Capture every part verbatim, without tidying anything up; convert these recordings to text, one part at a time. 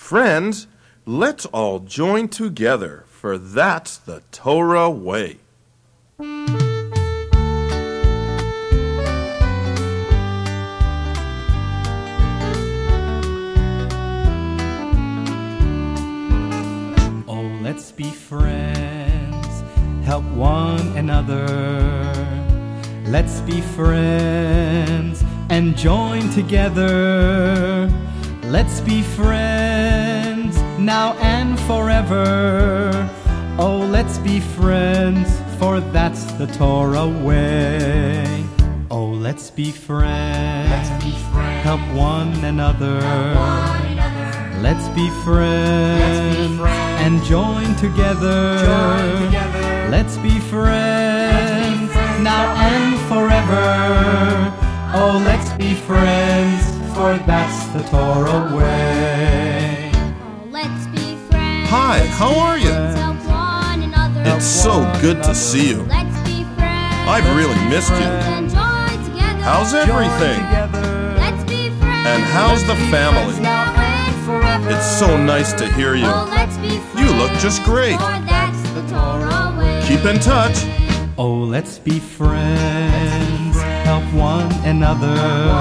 Friends, let's all join together, for that's the Torah way. Oh, let's be friends, help one another. Let's be friends and join together. Let's be friends now and forever. Oh, let's be friends, for that's the Torah way. Oh, let's be friends, let's be friends. Help one another. Help one another. Let's be friends, let's be friends. And join together. Join together. Let's be friends, let's be friends now and forever. Oh, let's be friends, for that's the Torah way. Oh, let's be friends. Hi, how are you? Help one another. It's so good to see you. Let's be friends. I've really missed you. And join together. How's everything? Let's be friends. And how's the family? Now and forever. It's so nice to hear you. Oh, let's be friends. You look just great. For that's the Torah way. Keep in touch. Oh, let's be friends, help one another.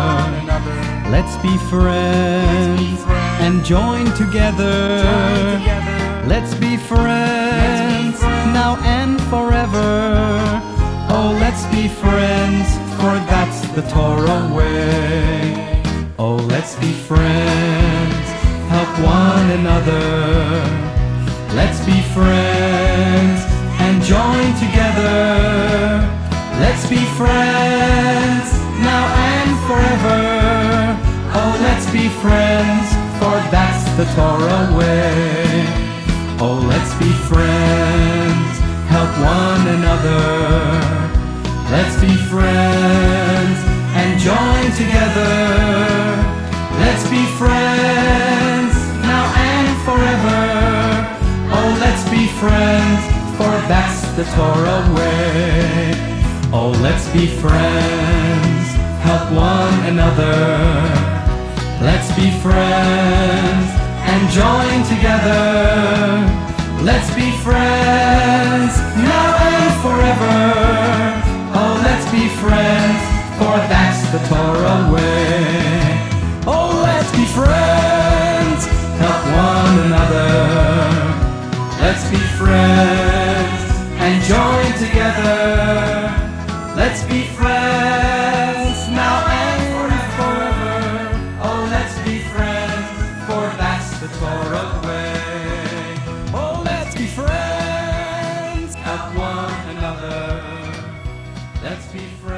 Let's be friends and join together. Let's be friends now and forever. Oh, let's be friends, for that's the Torah way. Oh, let's be friends, help one another. Let's be friends and join together. Let's be friends now and forever. Oh, let's be friends, for that's the Torah way. Oh, let's be friends, help one another. Let's be friends and join together. Let's be friends now and forever. Oh, let's be friends, for that's the Torah way. Oh, let's be friends, help one another. Let's be friends and join together. Let's be friends now and forever. Oh, let's be friends, for that's the Torah way. Oh, let's be friends, help one another. Let's be friends and join together. Let's be friends now and forever. Oh, let's be friends, for that's the Torah way. Oh, let's be friends, help one another. Let's be friends.